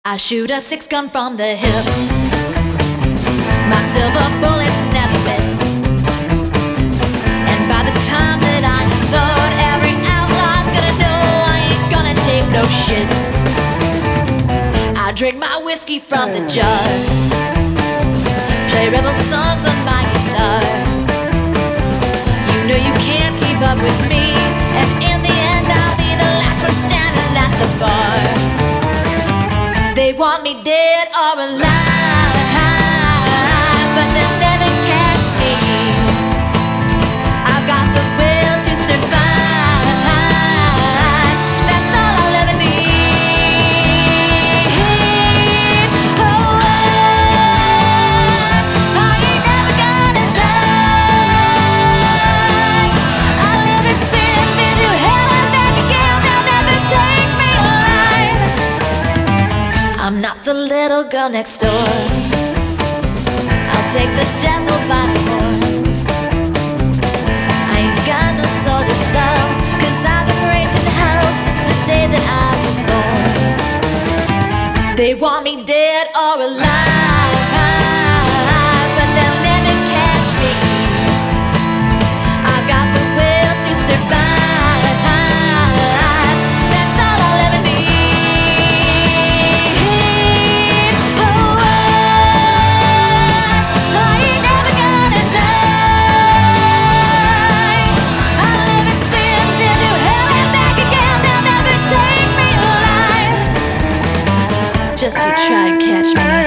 I shoot a 6-gun from the hip. My silver bullets never miss. And by the time that I unload, every outlaw's gonna know I ain't gonna take no shit. I drink my whiskey from the jar, play rebel songs on my guitar. You know you can't keep up with me, and in the end I'll be the last one standing at the bar. They want me dead or alive, but they'll never catch me. I've got the will to survive. That's all I'll ever need. Oh, I ain't never gonna die. I live in sin, been to hell and back again. They'll never take me alive. I'm not the little girl next door. I'll take the devil by the horns. I ain't got no soul to sell, 'cause I've been raised in hell since the day that I was born. They want me dead or alive, but they'll never catch me. I've got the will to survive. That's all I'll ever need. Oh, I ain't never gonna die. I live in sin, been to hell and back again. They'll never take me alive. Just you try and catch me.